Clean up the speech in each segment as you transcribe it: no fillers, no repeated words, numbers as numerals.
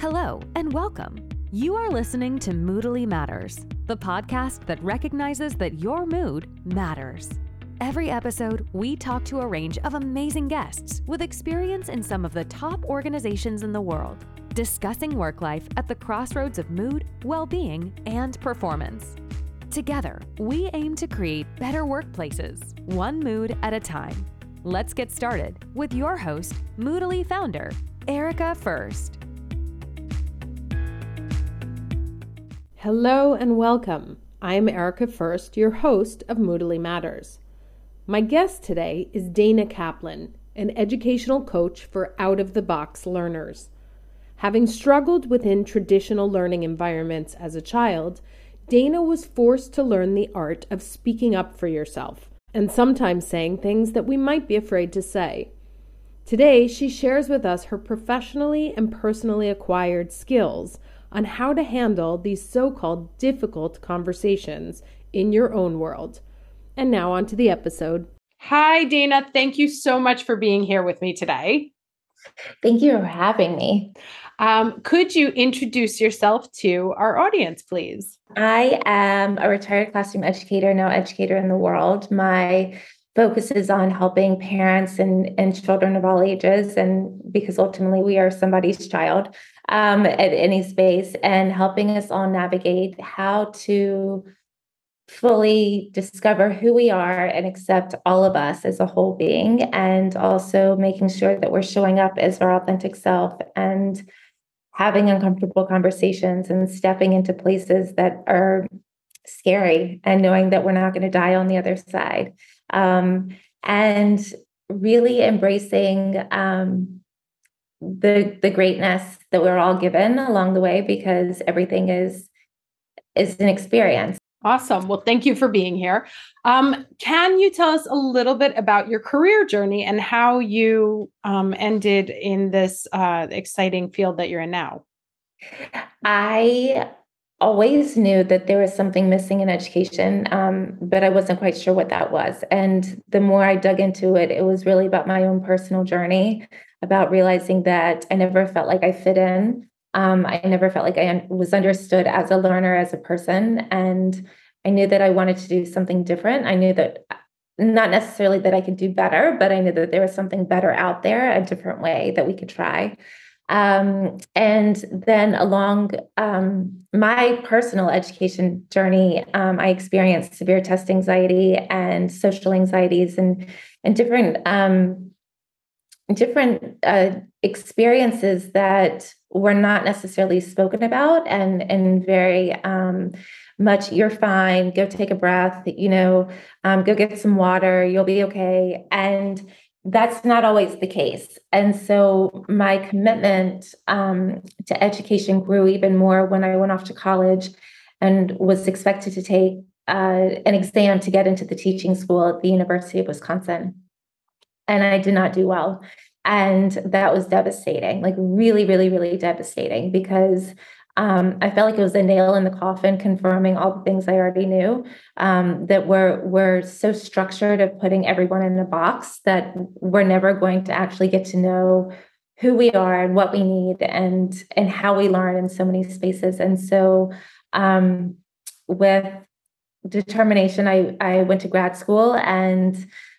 Hello and welcome. You are listening to Moodily Matters, the podcast that recognizes that your mood matters. Every episode, we talk to a range of amazing guests with experience in some of the top organizations in the world, discussing work life at the crossroads of mood, well-being, and performance. Together, we aim to create better workplaces, one mood at a time. Let's get started with your host, Moodily founder, Erica First. Hello and welcome. I'm Erica First, your host of Moodily Matters. My guest today is Dana Kaplan, an educational coach for out-of-the-box learners. Having struggled within traditional learning environments as a child, Dana was forced to learn the art of speaking up for yourself and sometimes saying things that we might be afraid to say. Today, she shares with us her professionally and personally acquired skills on how to handle these so-called difficult conversations in your own world. And now on to the episode. Hi, Dana. Thank you so much for being here with me today. Thank you for having me. Could you introduce yourself to our audience, please? I am a retired classroom educator, now educator in the world. My focus is on helping parents and children of all ages, and because ultimately we are somebody's child at any space, and helping us all navigate how to fully discover who we are and accept all of us as a whole being, and also making sure that we're showing up as our authentic self and having uncomfortable conversations and stepping into places that are scary and knowing that we're not going to die on the other side. And really embracing the greatness that we're all given along the way, because everything is an experience. Awesome. Well, thank you for being here. Can you tell us a little bit about your career journey and how you ended in this exciting field that you're in now? I always knew that there was something missing in education, but I wasn't quite sure what that was. And the more I dug into it, it was really about my own personal journey, about realizing that I never felt like I fit in. I never felt like I was understood as a learner, as a person. And I knew that I wanted to do something different. I knew that not necessarily that I could do better, but I knew that there was something better out there, a different way that we could try. And then along my personal education journey, I experienced severe test anxiety and social anxieties and different experiences that were not necessarily spoken about, and very much, you're fine, go take a breath, go get some water, you'll be okay. And that's not always the case. And so my commitment to education grew even more when I went off to college and was expected to take an exam to get into the teaching school at the University of Wisconsin. And I did not do well. And that was devastating, like really, really, really devastating, because I felt like it was a nail in the coffin, confirming all the things I already knew, that we're so structured of putting everyone in a box that we're never going to actually get to know who we are and what we need and how we learn in so many spaces. And so with determination, I went to grad school and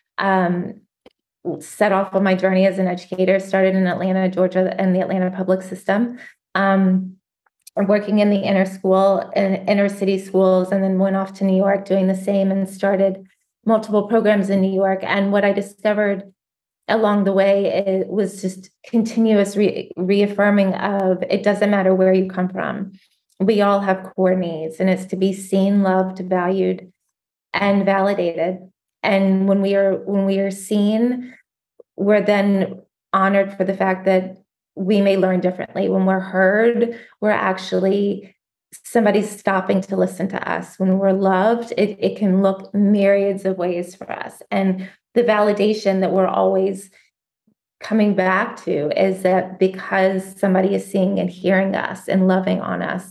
set off on my journey as an educator. Started in Atlanta, Georgia, and the Atlanta public system, working in the inner city schools, and then went off to New York doing the same and started multiple programs in New York. And what I discovered along the way, it was just continuous reaffirming of, it doesn't matter where you come from. We all have core needs, and it's to be seen, loved, valued, and validated. And when we are seen, we're then honored for the fact that we may learn differently. When we're heard, we're actually somebody's stopping to listen to us. When we're loved, it can look myriads of ways for us. And the validation that we're always coming back to is that because somebody is seeing and hearing us and loving on us.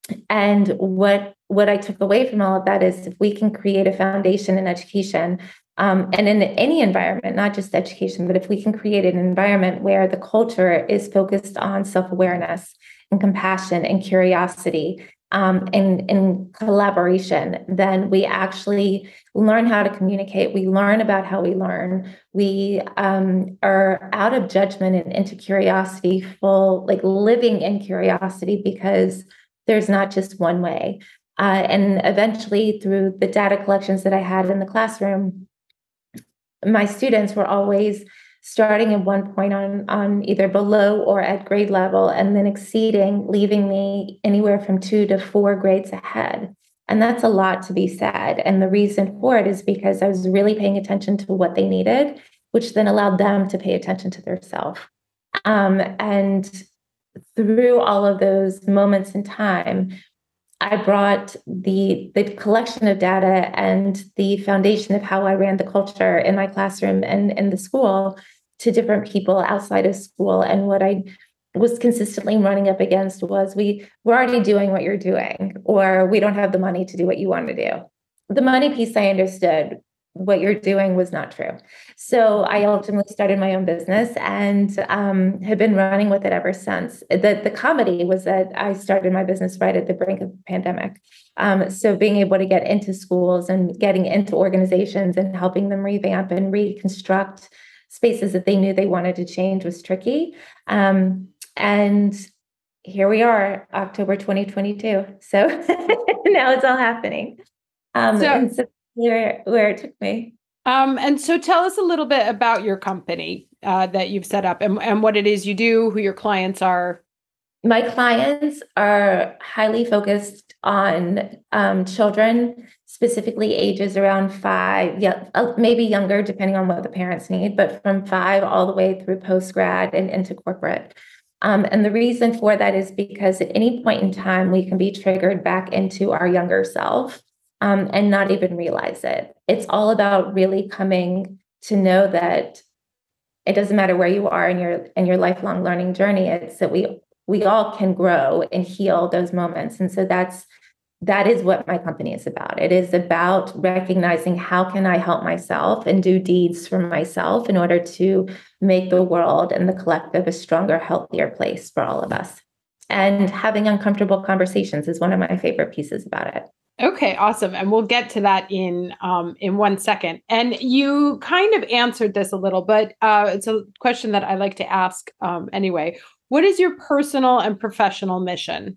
And what I took away from all of that is, if we can create a foundation in education And in any environment, not just education, but if we can create an environment where the culture is focused on self-awareness and compassion and curiosity, and collaboration, then we actually learn how to communicate. We learn about how we learn. We are out of judgment and into curiosity, full, like living in curiosity, because there's not just one way. And eventually, through the data collections that I had in the classroom, my students were always starting at one point on either below or at grade level, and then exceeding, leaving me anywhere from 2 to 4 grades ahead. And that's a lot to be said. And the reason for it is because I was really paying attention to what they needed, which then allowed them to pay attention to themselves. And through all of those moments in time, I brought the collection of data and the foundation of how I ran the culture in my classroom and in the school to different people outside of school. And what I was consistently running up against was, we're already doing what you're doing, or we don't have the money to do what you want to do. The money piece, I understood. What you're doing was not true. So I ultimately started my own business and have been running with it ever since. The comedy was that I started my business right at the brink of the pandemic. So being able to get into schools and getting into organizations and helping them revamp and reconstruct spaces that they knew they wanted to change was tricky. And here we are, October 2022. So now it's all happening. And so where it took me. And so tell us a little bit about your company that you've set up and what it is you do, who your clients are. My clients are highly focused on children, specifically ages around 5, maybe younger, depending on what the parents need, but from 5 all the way through post-grad and into corporate. And the reason for that is because at any point in time, we can be triggered back into our younger self. And not even realize it. It's all about really coming to know that it doesn't matter where you are in your lifelong learning journey. It's that we all can grow and heal those moments. And so that is what my company is about. It is about recognizing how can I help myself and do deeds for myself in order to make the world and the collective a stronger, healthier place for all of us. And having uncomfortable conversations is one of my favorite pieces about it. Okay, awesome. And we'll get to that in 1 second. And you kind of answered this a little, but it's a question that I like to ask anyway. What is your personal and professional mission?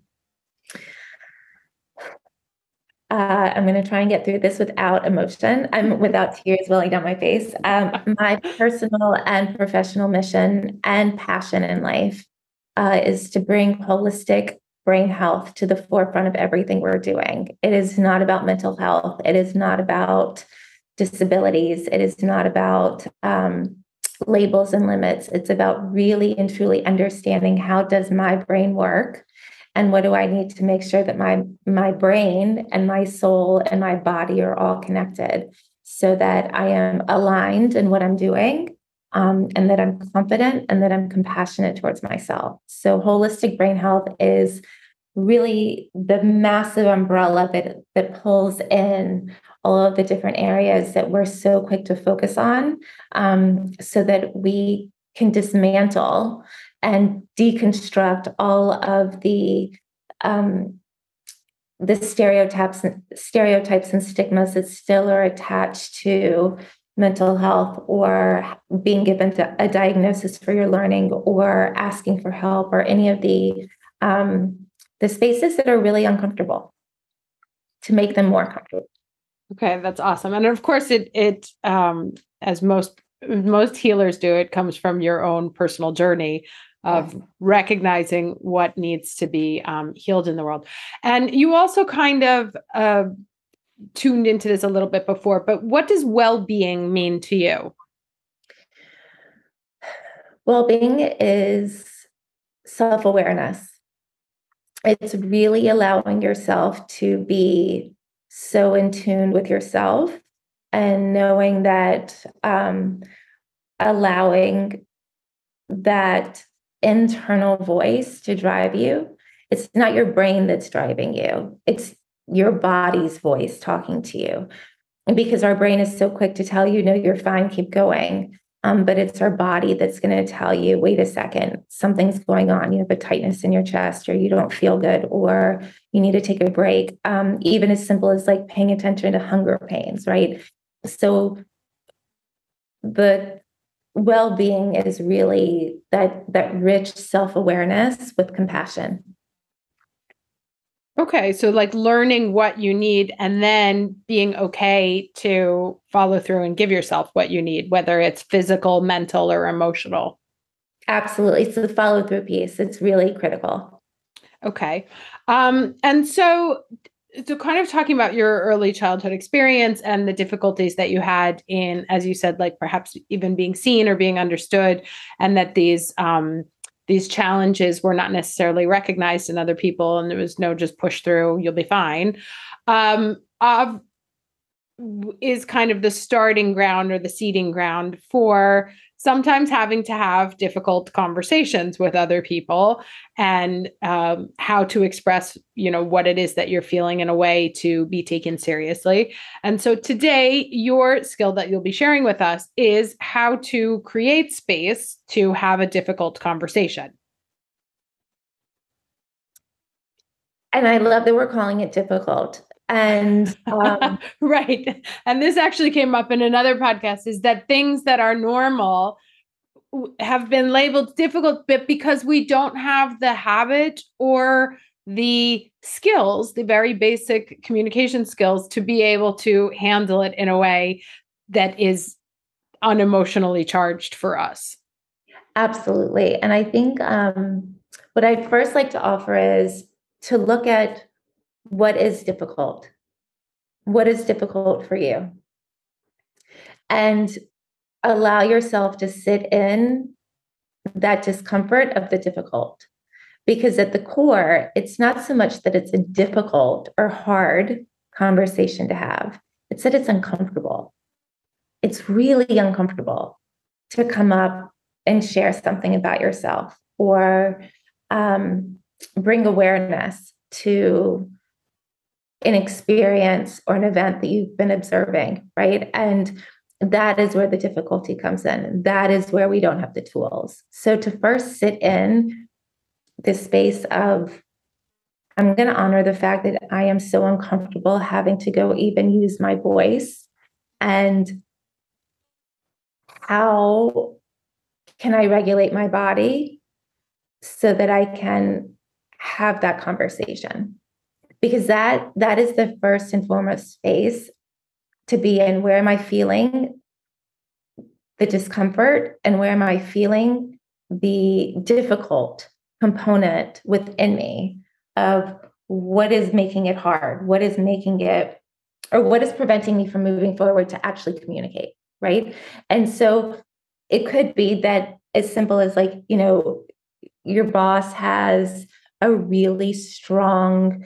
I'm going to try and get through this without emotion. Without tears welling down my face. My personal and professional mission and passion in life is to bring holistic brain health to the forefront of everything we're doing. It is not about mental health. It is not about disabilities. It is not about labels and limits. It's about really and truly understanding, how does my brain work? And what do I need to make sure that my brain and my soul and my body are all connected, so that I am aligned in what I'm doing, and that I'm confident and that I'm compassionate towards myself. So holistic brain health is really the massive umbrella that pulls in all of the different areas that we're so quick to focus on, so that we can dismantle and deconstruct all of the stereotypes and stigmas that still are attached to mental health, or being given a diagnosis for your learning, or asking for help, or any of the spaces that are really uncomfortable, to make them more comfortable. Okay, that's awesome. And of course, it as most healers do, it comes from your own personal journey of recognizing what needs to be healed in the world. And you also kind of tuned into this a little bit before, but what does well-being mean to you? Well-being is self-awareness. It's really allowing yourself to be so in tune with yourself, and knowing that, allowing that internal voice to drive you. It's not your brain that's driving you. It's your body's voice talking to you. because our brain is so quick to tell you, no, you're fine, keep going. But it's our body that's going to tell you, wait a second, something's going on. You have a tightness in your chest, or you don't feel good, or you need to take a break. Even as simple as like paying attention to hunger pains, right? So the well-being is really that rich self-awareness with compassion. Okay, so like learning what you need and then being okay to follow through and give yourself what you need, whether it's physical, mental, or emotional. Absolutely. So the follow-through piece, it's really critical. Okay. And so kind of talking about your early childhood experience and the difficulties that you had in, as you said, like perhaps even being seen or being understood, and that these challenges were not necessarily recognized in other people, and there was no just push through, you'll be fine, is kind of the starting ground or the seeding ground for sometimes having to have difficult conversations with other people, and how to express, what it is that you're feeling in a way to be taken seriously. And so today, your skill that you'll be sharing with us is how to create space to have a difficult conversation. And I love that we're calling it difficult. And right. And this actually came up in another podcast, is that things that are normal have been labeled difficult, but because we don't have the habit or the skills, the very basic communication skills, to be able to handle it in a way that is unemotionally charged for us. Absolutely. And I think what I'd first like to offer is to look at what is difficult. What is difficult for you? And allow yourself to sit in that discomfort of the difficult. Because at the core, it's not so much that it's a difficult or hard conversation to have, it's that it's uncomfortable. It's really uncomfortable to come up and share something about yourself, or bring awareness to an experience or an event that you've been observing, right? And that is where the difficulty comes in. That is where we don't have the tools. So to first sit in this space of, I'm going to honor the fact that I am so uncomfortable having to go even use my voice, and how can I regulate my body so that I can have that conversation? Because that is the first and foremost space to be in. Where am I feeling the discomfort, and where am I feeling the difficult component within me of what is making it hard? What is making it, or what is preventing me from moving forward to actually communicate, right? And so it could be that as simple as like, your boss has a really strong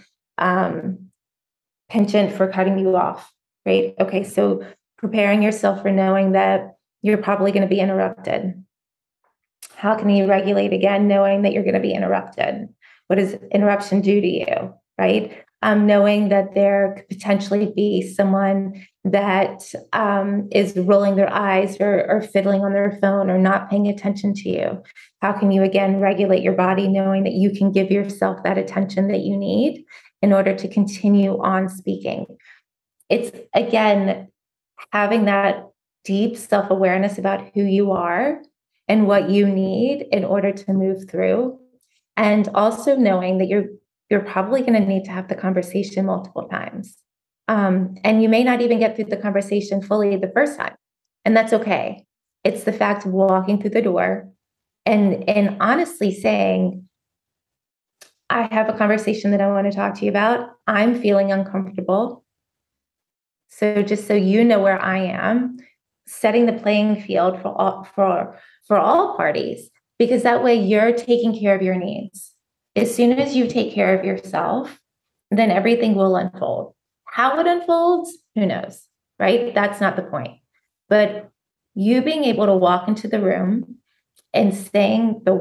penchant for cutting you off, right? Okay, so preparing yourself for knowing that you're probably going to be interrupted. How can you regulate again, knowing that you're going to be interrupted? What does interruption do to you, right? Knowing that there could potentially be someone that is rolling their eyes, or fiddling on their phone, or not paying attention to you. How can you again regulate your body, knowing that you can give yourself that attention that you need in order to continue on speaking? It's again having that deep self-awareness about who you are and what you need in order to move through. And also knowing that you're probably going to need to have the conversation multiple times. And you may not even get through the conversation fully the first time. And that's okay. It's the fact of walking through the door and honestly saying, I have a conversation that I want to talk to you about. I'm feeling uncomfortable. So just so you know where I am, setting the playing field for all parties, because that way you're taking care of your needs. As soon as you take care of yourself, then everything will unfold. How it unfolds, who knows, right? That's not the point. But you being able to walk into the room and saying the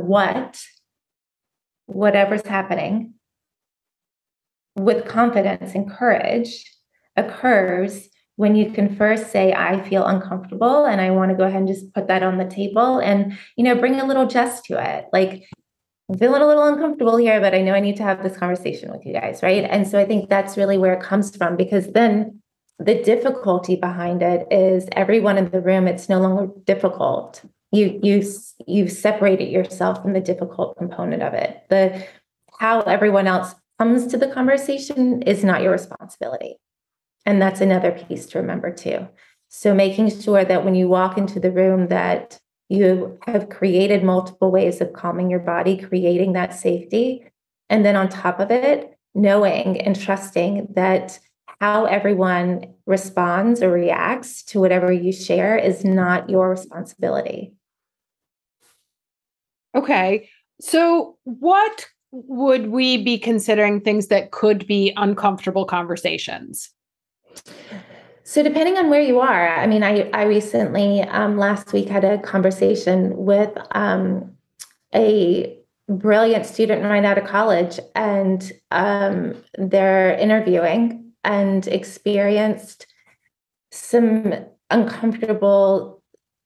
whatever's happening, with confidence and courage, occurs when you can first say, I feel uncomfortable and I want to go ahead and just put that on the table and, bring a little jest to it. Like, I'm feeling a little uncomfortable here, but I know I need to have this conversation with you guys, right? And so I think that's really where it comes from, because then the difficulty behind it is everyone in the room, it's no longer difficult. You've separated yourself from the difficult component of it. How everyone else comes to the conversation is not your responsibility. And that's another piece to remember too. So making sure that when you walk into the room that you have created multiple ways of calming your body, creating that safety. And then on top of it, knowing and trusting that how everyone responds or reacts to whatever you share is not your responsibility. Okay. So what would we be considering things that could be uncomfortable conversations? So depending on where you are, I mean, I recently, last week, had a conversation with a brilliant student right out of college, and they're interviewing and experienced some uncomfortable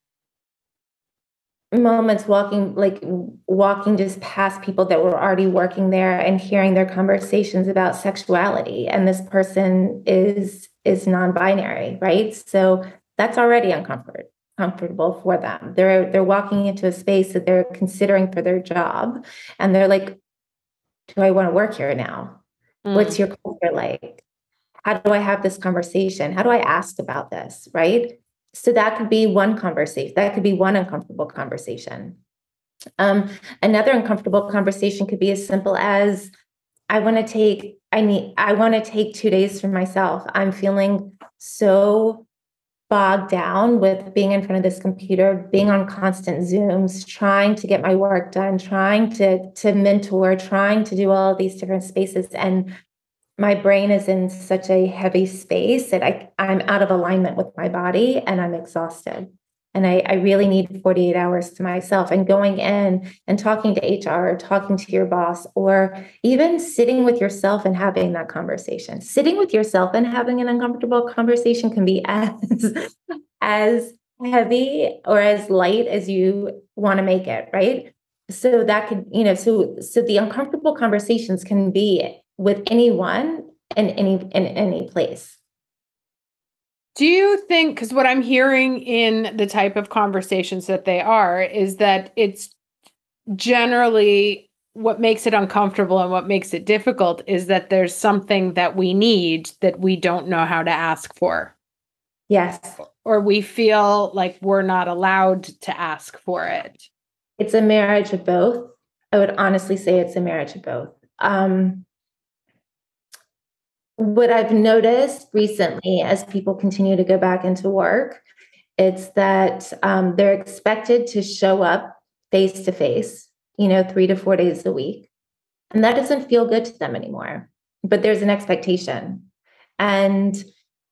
moments walking just past people that were already working there and hearing their conversations about sexuality. And this person is non-binary, right? So that's already uncomfortable for them. They're walking into a space that they're considering for their job, and they're like, do I want to work here now? What's your culture like? How do I have this conversation? How do I ask about this, right? So that could be one conversation. That could be one uncomfortable conversation. Another uncomfortable conversation could be as simple as, I want to take 2 days for myself. I'm feeling so bogged down with being in front of this computer, being on constant Zooms, trying to get my work done, trying to mentor, trying to do all of these different spaces. And my brain is in such a heavy space that I'm out of alignment with my body and I'm exhausted. And I really need 48 hours to myself. And going in and talking to HR, or talking to your boss, or even sitting with yourself and having that conversation. Sitting with yourself and having an uncomfortable conversation can be as heavy or as light as you want to make it, right? So that could, so the uncomfortable conversations can be with anyone in any place. Do you think, because what I'm hearing in the type of conversations that they are, is that it's generally what makes it uncomfortable and what makes it difficult is that there's something that we need that we don't know how to ask for. Yes. Or we feel like we're not allowed to ask for it. It's a marriage of both. I would honestly say it's a marriage of both. What I've noticed recently as people continue to go back into work, it's that they're expected to show up face to face, 3 to 4 days a week. And that doesn't feel good to them anymore. But there's an expectation. And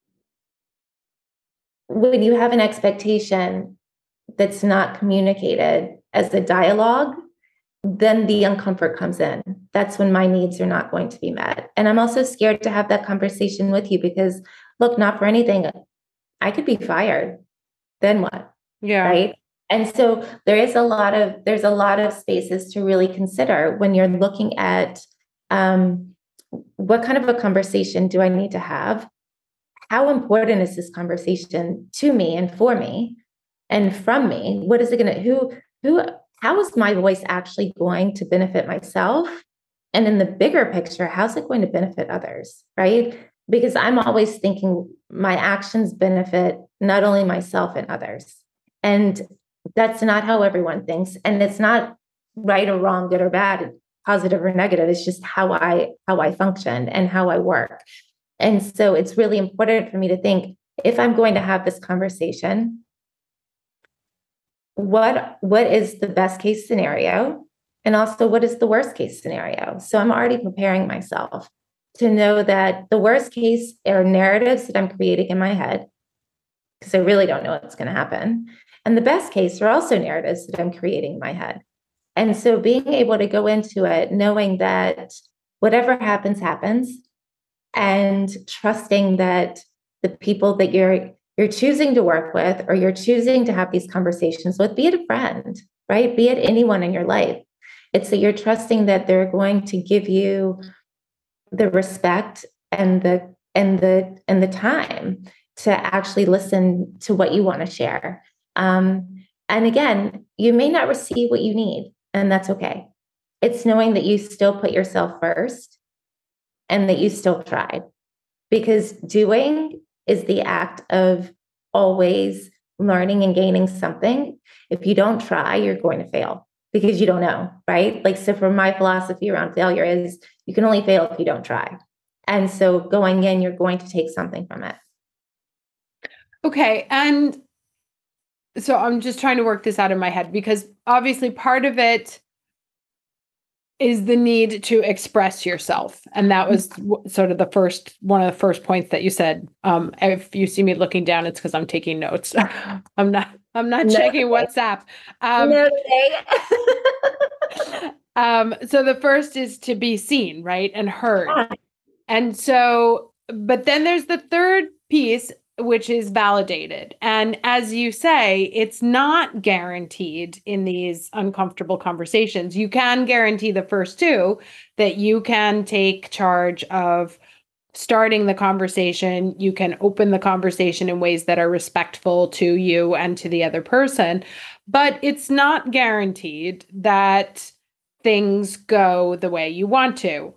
when you have an expectation that's not communicated as a dialogue, then the uncomfort comes in. That's when my needs are not going to be met. And I'm also scared to have that conversation with you because, look, not for anything, I could be fired. Then what? Yeah. Right. And so there's a lot of spaces to really consider when you're looking at what kind of a conversation do I need to have? How important is this conversation to me and for me and from me? What is it going to, how is my voice actually going to benefit myself? And in the bigger picture, how's it going to benefit others, right? Because I'm always thinking my actions benefit not only myself and others. And that's not how everyone thinks. And it's not right or wrong, good or bad, positive or negative. It's just how I function and how I work. And so it's really important for me to think, if I'm going to have this conversation, what is the best case scenario? And also, what is the worst case scenario? So I'm already preparing myself to know that the worst case are narratives that I'm creating in my head, because I really don't know what's going to happen. And the best case are also narratives that I'm creating in my head. And so being able to go into it, knowing that whatever happens, happens, and trusting that the people that you're choosing to work with, or you're choosing to have these conversations with, be it a friend, right? Be it anyone in your life. It's that you're trusting that they're going to give you the respect and the time to actually listen to what you want to share. And again, you may not receive what you need, and that's okay. It's knowing that you still put yourself first and that you still tried, because doing is the act of always learning and gaining something. If you don't try, you're going to fail because you don't know, right? Like, so for my philosophy around failure is you can only fail if you don't try. And so going in, you're going to take something from it. Okay. And so I'm just trying to work this out in my head, because obviously part of it is the need to express yourself. And that was sort of one of the first points that you said. If you see me looking down, it's because I'm taking notes. I'm not checking WhatsApp. So the first is to be seen, right? And heard. Yeah. And so, but then there's the third piece, which is validated. And as you say, it's not guaranteed in these uncomfortable conversations. You can guarantee the first two, that you can take charge of starting the conversation. You can open the conversation in ways that are respectful to you and to the other person. But it's not guaranteed that things go the way you want to.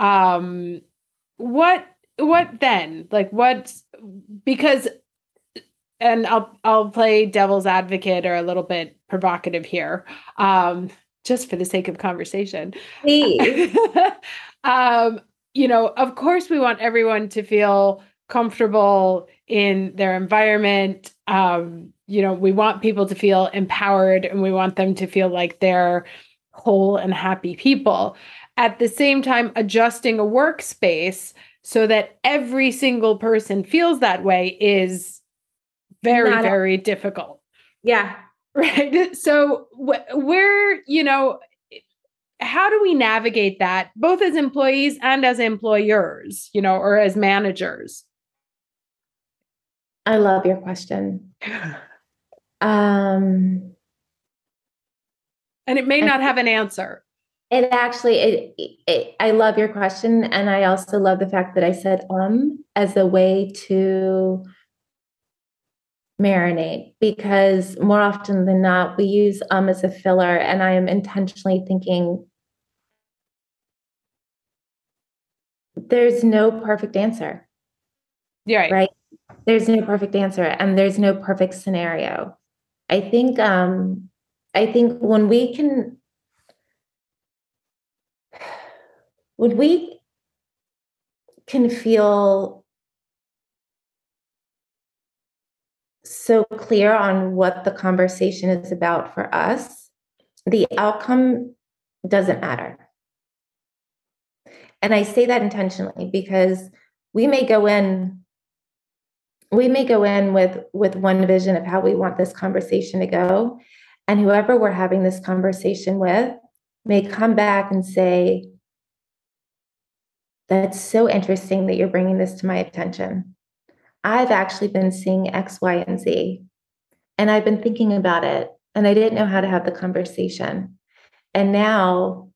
What then? Like, because, and I'll play devil's advocate, or a little bit provocative here, just for the sake of conversation. Please. Of course we want everyone to feel comfortable in their environment. We want people to feel empowered, and we want them to feel like they're whole and happy people. At the same time, adjusting a workspace so that every single person feels that way is very, very difficult. Yeah. Right. So how do we navigate that, both as employees and as employers, or as managers? I love your question. And it may not have an answer. It actually, I love your question. And I also love the fact that I said, as a way to marinate, because more often than not, we use, as a filler. And I am intentionally thinking there's no perfect answer. Yeah. Right. There's no perfect answer, and there's no perfect scenario. I think when we can feel so clear on what the conversation is about for us, the outcome doesn't matter. And I say that intentionally because we may go in with one vision of how we want this conversation to go. And whoever we're having this conversation with may come back and say, that's so interesting that you're bringing this to my attention. I've actually been seeing X, Y, and Z, and I've been thinking about it, and I didn't know how to have the conversation. And now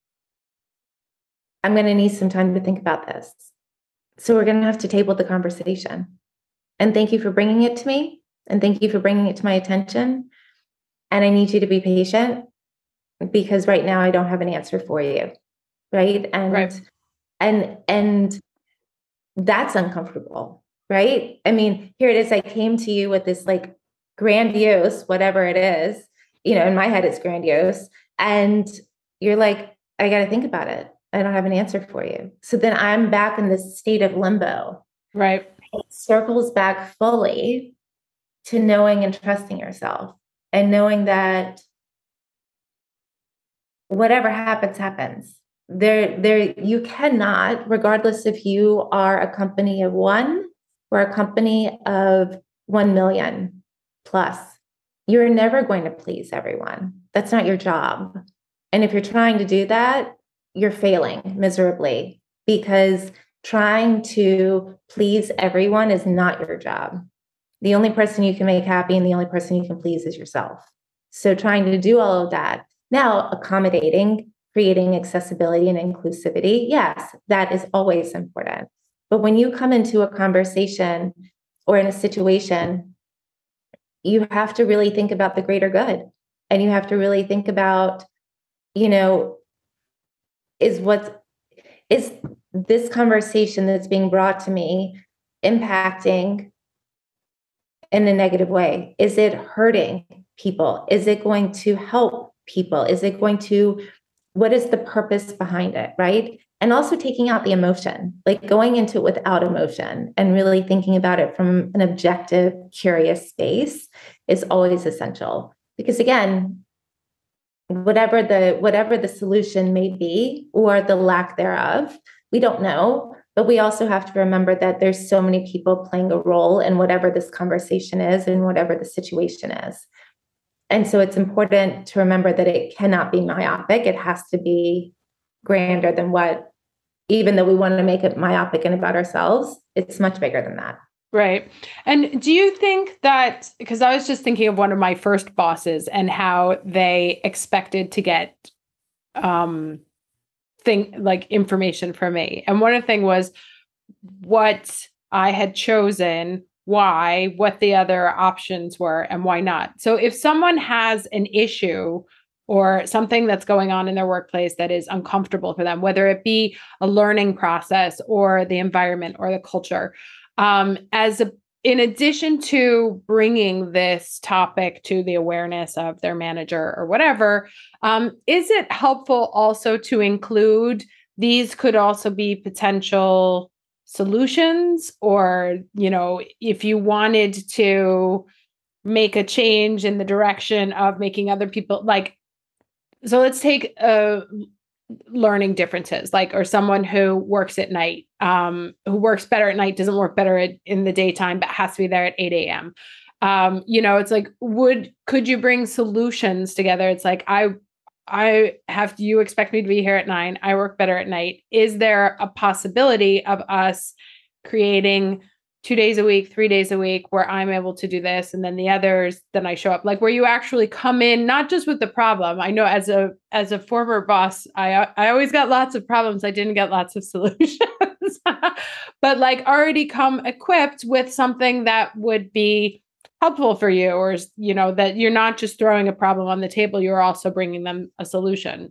I'm going to need some time to think about this. So we're going to have to table the conversation. And thank you for bringing it to me. And thank you for bringing it to my attention. And I need you to be patient, because right now I don't have an answer for you. Right. And that's uncomfortable. Right. I mean, here it is. I came to you with this like grandiose, whatever it is, in my head, it's grandiose. And you're like, I got to think about it. I don't have an answer for you. So then I'm back in this state of limbo. Right. It circles back fully to knowing and trusting yourself, and knowing that whatever happens, happens. You cannot, regardless if you are a company of one or a company of 1 million plus, you're never going to please everyone. That's not your job. And if you're trying to do that, you're failing miserably, because Trying to please everyone is not your job. The only person you can make happy and the only person you can please is yourself. So trying to do all of that. Now, accommodating, creating accessibility and inclusivity, yes, that is always important. But when you come into a conversation or in a situation, you have to really think about the greater good. And you have to really think about, is this conversation that's being brought to me impacting in a negative way? Is it hurting people? Is it going to help people? What is the purpose behind it, right? And also taking out the emotion, like going into it without emotion and really thinking about it from an objective, curious space is always essential. Because again, whatever the solution may be or the lack thereof, we don't know. But we also have to remember that there's so many people playing a role in whatever this conversation is and whatever the situation is. And so it's important to remember that it cannot be myopic. It has to be grander than what, even though we want to make it myopic and about ourselves, it's much bigger than that. Right. And do you think that, because I was just thinking of one of my first bosses and how they expected to get information from me. And one of the things was what I had chosen, why, what the other options were, and why not. So if someone has an issue or something that's going on in their workplace that is uncomfortable for them, whether it be a learning process or the environment or the culture, in addition to bringing this topic to the awareness of their manager or whatever, is it helpful also to include these could also be potential solutions? Or, if you wanted to make a change in the direction of making other people so let's take learning differences, or someone who works at night, who works better at night, doesn't work better in the daytime, but has to be there at 8 a.m. It's like, could you bring solutions together? It's like, you expect me to be here at 9. I work better at night. Is there a possibility of us creating 2 days a week, 3 days a week where I'm able to do this, and then the others, then I show up, where you actually come in, not just with the problem. I know as a former boss, I always got lots of problems. I didn't get lots of solutions, but already come equipped with something that would be helpful for you, or, that you're not just throwing a problem on the table, you're also bringing them a solution.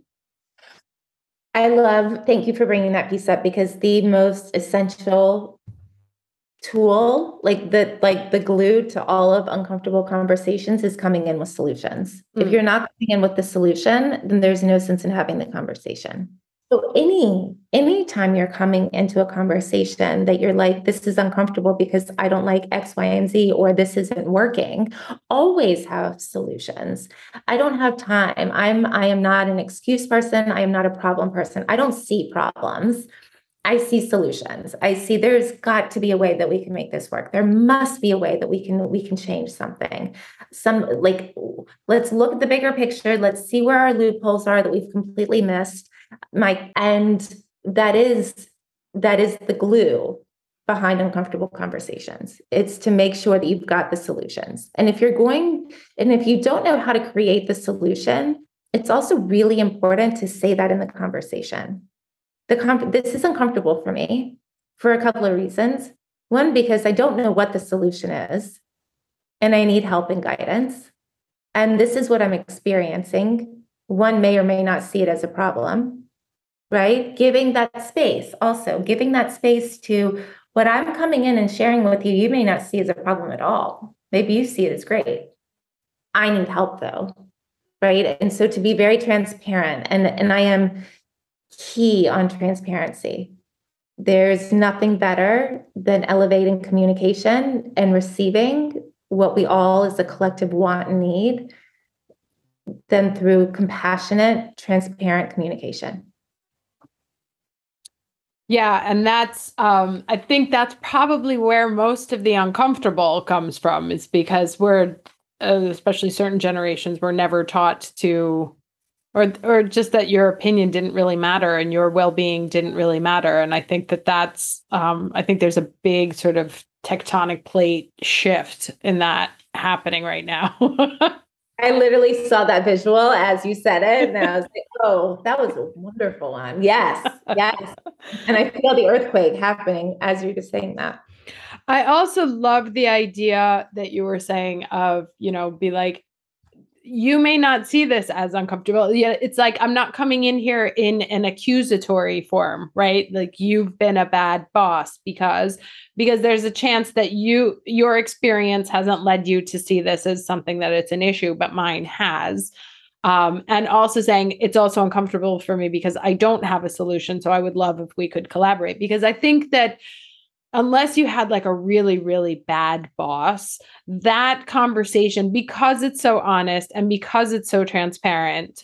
Thank you for bringing that piece up, because the most essential tool, the glue to all of uncomfortable conversations, is coming in with solutions. If you're not coming in with the solution, then there's no sense in having the conversation. So any time you're coming into a conversation that you're like, this is uncomfortable because I don't like X, Y, and Z, or this isn't working, always have solutions. I don't have time. I am not an excuse person. I am not a problem person. I don't see problems. I see solutions. I see there's got to be a way that we can make this work. There must be a way that we can change something. Let's look at the bigger picture. Let's see where our loopholes are that we've completely missed. And that is the glue behind uncomfortable conversations. It's to make sure that you've got the solutions. And if you don't know how to create the solution, it's also really important to say that in the conversation. This is uncomfortable for me for a couple of reasons. One, because I don't know what the solution is, and I need help and guidance. And this is what I'm experiencing. One may or may not see it as a problem, right? Giving that space to what I'm coming in and sharing with you, you may not see as a problem at all. Maybe you see it as great. I need help though, right? And so to be very transparent, and I am key on transparency. There's nothing better than elevating communication and receiving what we all as a collective want and need than through compassionate, transparent communication. Yeah. And that's, I think that's probably where most of the uncomfortable comes from, is because we're, especially certain generations, we're never taught to Or just that your opinion didn't really matter and your well-being didn't really matter. And I think I think there's a big sort of tectonic plate shift in that happening right now. I literally saw that visual as you said it, and I was like, oh, that was a wonderful one. Yes, yes. And I feel the earthquake happening as you're just saying that. I also love the idea that you were saying of, be like, you may not see this as uncomfortable. Yeah, it's like, I'm not coming in here in an accusatory form, right? Like, you've been a bad boss because there's a chance that your experience hasn't led you to see this as something that it's an issue, but mine has. And also saying it's also uncomfortable for me because I don't have a solution. So I would love if we could collaborate, because I think that unless you had like a really, really bad boss, that conversation, because it's so honest and because it's so transparent,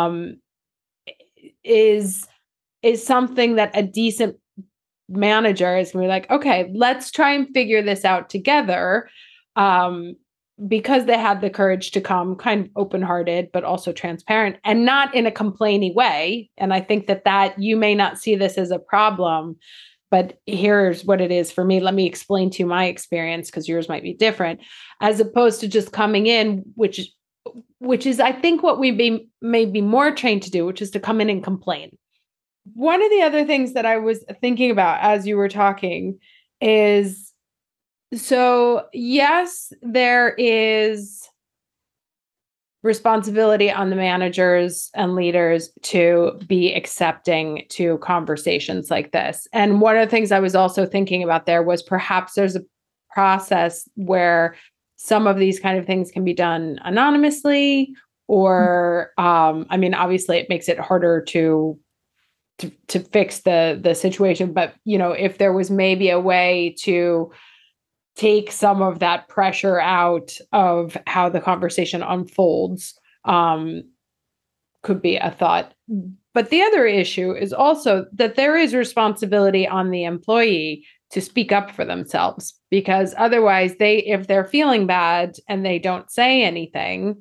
is something that a decent manager is going to be like, okay, let's try and figure this out together. Because they had the courage to come kind of open-hearted, but also transparent and not in a complaining way. And I think that you may not see this as a problem, but here's what it is for me. Let me explain to you my experience, because yours might be different, as opposed to just coming in, which is, I think, what we may be more trained to do, which is to come in and complain. One of the other things that I was thinking about as you were talking is, so yes, there is responsibility on the managers and leaders to be accepting to conversations like this. And one of the things I was also thinking about there was perhaps there's a process where some of these kind of things can be done anonymously, or, obviously it makes it harder to fix the situation. But, if there was maybe a way to take some of that pressure out of how the conversation unfolds, could be a thought. But the other issue is also that there is responsibility on the employee to speak up for themselves, because otherwise if they're feeling bad and they don't say anything,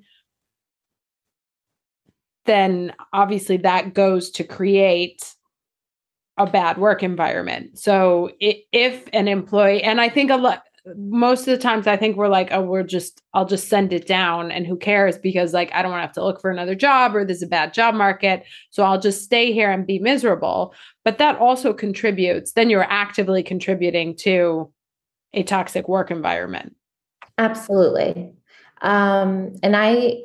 then obviously that goes to create a bad work environment. So if an employee, and I think most of the times I think we're like, oh, I'll just send it down and who cares, because like, I don't want to have to look for another job, or there's a bad job market, so I'll just stay here and be miserable. But that also contributes, then you're actively contributing to a toxic work environment. Absolutely. And I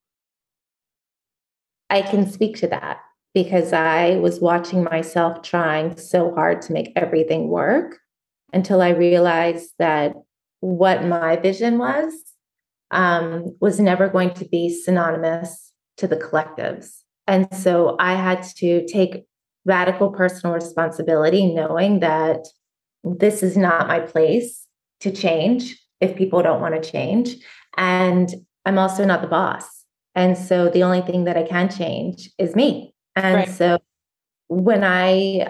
can speak to that because I was watching myself trying so hard to make everything work until I realized that what my vision was never going to be synonymous to the collectives. And so I had to take radical personal responsibility, knowing that this is not my place to change if people don't want to change. And I'm also not the boss. And so the only thing that I can change is me. And right. So when I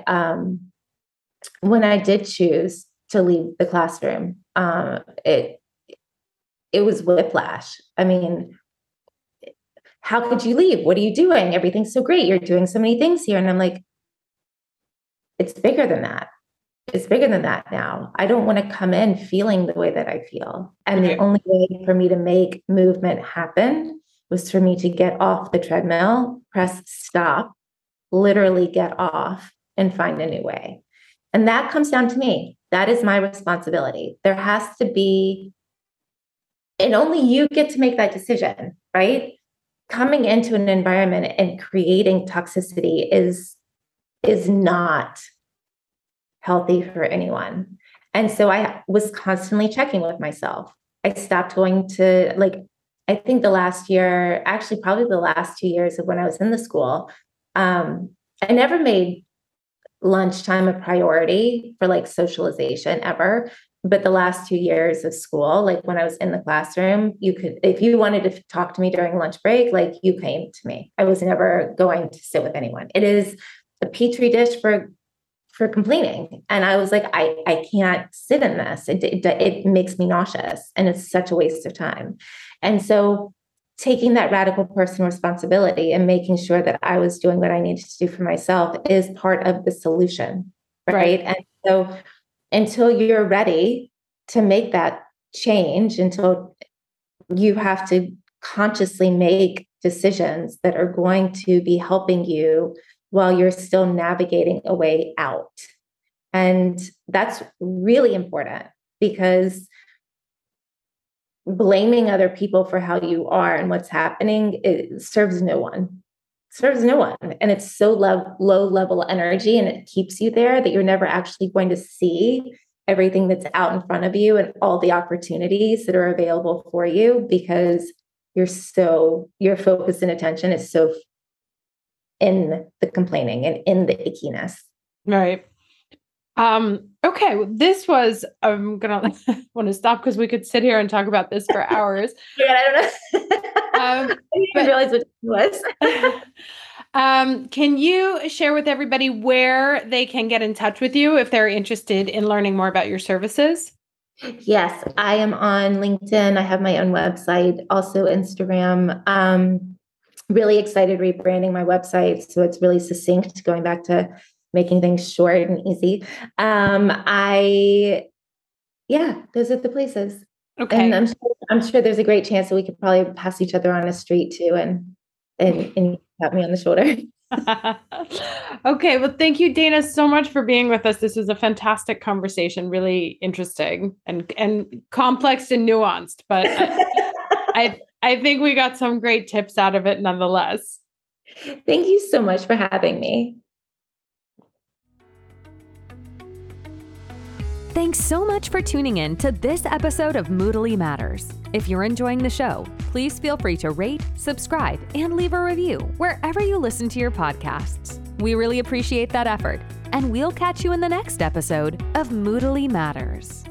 did choose to leave the classroom, it was whiplash. I mean, how could you leave? What are you doing? Everything's so great. You're doing so many things here. And I'm like, it's bigger than that. It's bigger than that now. I don't want to come in feeling the way that I feel. And the only way for me to make movement happen was for me to get off the treadmill, press stop, literally get off, and find a new way. And that comes down to me. That is my responsibility. There has to be, and only you get to make that decision, right? Coming into an environment and creating toxicity is not healthy for anyone. And so I was constantly checking with myself. I stopped going to, I think the last year, actually probably the last 2 years of when I was in the school, I never made lunchtime a priority for socialization ever. But the last 2 years of school, when I was in the classroom, you could, if you wanted to talk to me during lunch break, you came to me. I was never going to sit with anyone. It is a petri dish for complaining. And I was like, I can't sit in this. It makes me nauseous, and it's such a waste of time. And so taking that radical personal responsibility and making sure that I was doing what I needed to do for myself is part of the solution, right? And so until you're ready to make that change, until you have to consciously make decisions that are going to be helping you while you're still navigating a way out. And that's really important, because blaming other people for how you are and what's happening, it serves no one. Serves no one. And it's so low level energy, and it keeps you there that you're never actually going to see everything that's out in front of you and all the opportunities that are available for you, because your focus and attention is so in the complaining and in the ickiness. Right. Okay. This was, I'm going to want to stop because we could sit here and talk about this for hours. Yeah, I don't know. I didn't realize what it was. Can you share with everybody where they can get in touch with you if they're interested in learning more about your services? Yes, I am on LinkedIn. I have my own website, also Instagram. Really excited rebranding my website, so it's really succinct, going back to making things short and easy. Those are the places. Okay. And I'm sure there's a great chance that we could probably pass each other on a street too, and tap me on the shoulder. Okay. Well, thank you, Dana, so much for being with us. This was a fantastic conversation, really interesting and complex and nuanced, but I think we got some great tips out of it nonetheless. Thank you so much for having me. Thanks so much for tuning in to this episode of Moodily Matters. If you're enjoying the show, please feel free to rate, subscribe, and leave a review wherever you listen to your podcasts. We really appreciate that effort, and we'll catch you in the next episode of Moodily Matters.